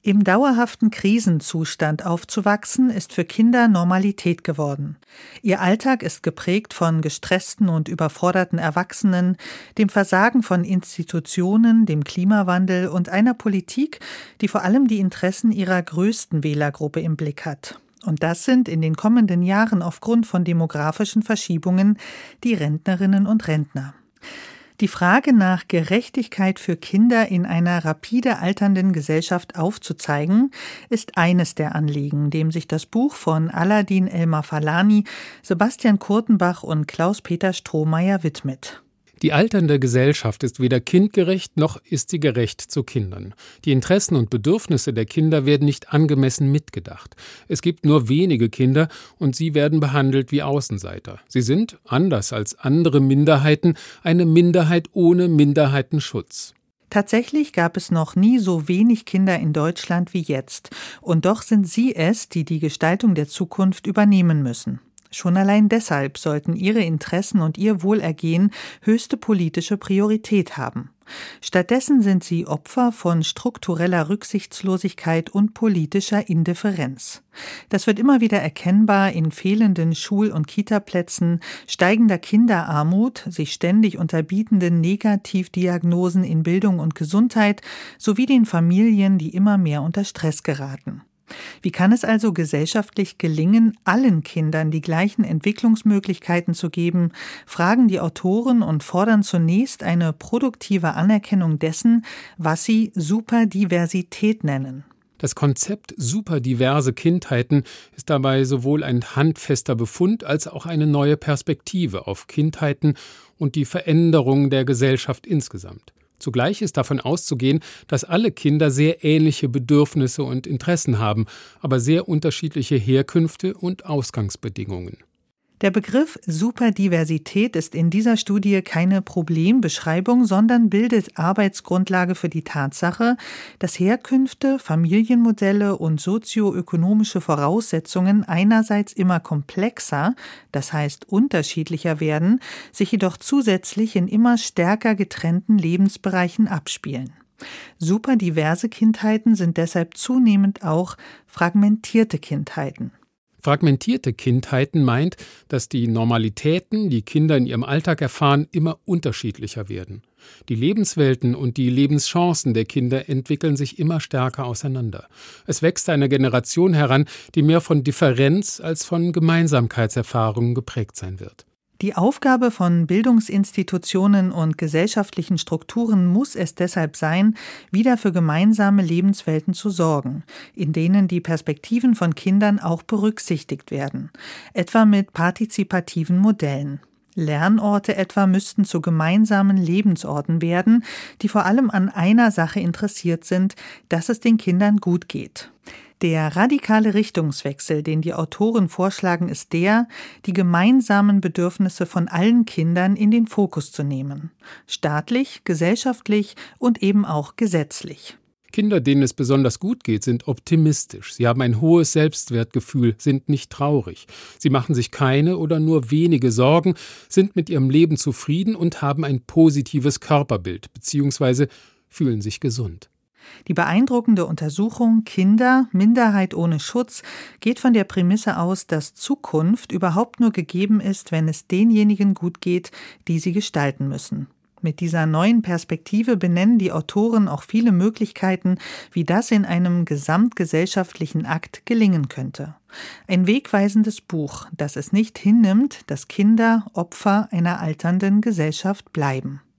Im dauerhaften Krisenzustand aufzuwachsen, ist für Kinder Normalität geworden. Ihr Alltag ist geprägt von gestressten und überforderten Erwachsenen, dem Versagen von Institutionen, dem Klimawandel und einer Politik, die vor allem die Interessen ihrer größten Wählergruppe im Blick hat. Und das sind in den kommenden Jahren aufgrund von demografischen Verschiebungen die Rentnerinnen und Rentner. Die Frage nach Gerechtigkeit für Kinder in einer rapide alternden Gesellschaft aufzuzeigen, ist eines der Anliegen, dem sich das Buch von Aladin Elmar-Falani, Sebastian Kurtenbach und Klaus-Peter Strohmeier widmet. Die alternde Gesellschaft ist weder kindgerecht, noch ist sie gerecht zu Kindern. Die Interessen und Bedürfnisse der Kinder werden nicht angemessen mitgedacht. Es gibt nur wenige Kinder und sie werden behandelt wie Außenseiter. Sie sind, anders als andere Minderheiten, eine Minderheit ohne Minderheitenschutz. Tatsächlich gab es noch nie so wenig Kinder in Deutschland wie jetzt. Und doch sind sie es, die die Gestaltung der Zukunft übernehmen müssen. Schon allein deshalb sollten ihre Interessen und ihr Wohlergehen höchste politische Priorität haben. Stattdessen sind sie Opfer von struktureller Rücksichtslosigkeit und politischer Indifferenz. Das wird immer wieder erkennbar in fehlenden Schul- und Kitaplätzen, steigender Kinderarmut, sich ständig unterbietenden Negativdiagnosen in Bildung und Gesundheit sowie den Familien, die immer mehr unter Stress geraten. Wie kann es also gesellschaftlich gelingen, allen Kindern die gleichen Entwicklungsmöglichkeiten zu geben, fragen die Autoren und fordern zunächst eine produktive Anerkennung dessen, was sie Superdiversität nennen. Das Konzept superdiverse Kindheiten ist dabei sowohl ein handfester Befund als auch eine neue Perspektive auf Kindheiten und die Veränderung der Gesellschaft insgesamt. Zugleich ist davon auszugehen, dass alle Kinder sehr ähnliche Bedürfnisse und Interessen haben, aber sehr unterschiedliche Herkünfte und Ausgangsbedingungen. Der Begriff Superdiversität ist in dieser Studie keine Problembeschreibung, sondern bildet Arbeitsgrundlage für die Tatsache, dass Herkünfte, Familienmodelle und sozioökonomische Voraussetzungen einerseits immer komplexer, das heißt unterschiedlicher werden, sich jedoch zusätzlich in immer stärker getrennten Lebensbereichen abspielen. Superdiverse Kindheiten sind deshalb zunehmend auch fragmentierte Kindheiten. Fragmentierte Kindheiten meint, dass die Normalitäten, die Kinder in ihrem Alltag erfahren, immer unterschiedlicher werden. Die Lebenswelten und die Lebenschancen der Kinder entwickeln sich immer stärker auseinander. Es wächst eine Generation heran, die mehr von Differenz als von Gemeinsamkeitserfahrungen geprägt sein wird. Die Aufgabe von Bildungsinstitutionen und gesellschaftlichen Strukturen muss es deshalb sein, wieder für gemeinsame Lebenswelten zu sorgen, in denen die Perspektiven von Kindern auch berücksichtigt werden, etwa mit partizipativen Modellen. Lernorte etwa müssten zu gemeinsamen Lebensorten werden, die vor allem an einer Sache interessiert sind, dass es den Kindern gut geht. Der radikale Richtungswechsel, den die Autoren vorschlagen, ist der, die gemeinsamen Bedürfnisse von allen Kindern in den Fokus zu nehmen. Staatlich, gesellschaftlich und eben auch gesetzlich. Kinder, denen es besonders gut geht, sind optimistisch. Sie haben ein hohes Selbstwertgefühl, sind nicht traurig. Sie machen sich keine oder nur wenige Sorgen, sind mit ihrem Leben zufrieden und haben ein positives Körperbild bzw. fühlen sich gesund. Die beeindruckende Untersuchung Kinder, Minderheit ohne Schutz geht von der Prämisse aus, dass Zukunft überhaupt nur gegeben ist, wenn es denjenigen gut geht, die sie gestalten müssen. Mit dieser neuen Perspektive benennen die Autoren auch viele Möglichkeiten, wie das in einem gesamtgesellschaftlichen Akt gelingen könnte. Ein wegweisendes Buch, das es nicht hinnimmt, dass Kinder Opfer einer alternden Gesellschaft bleiben.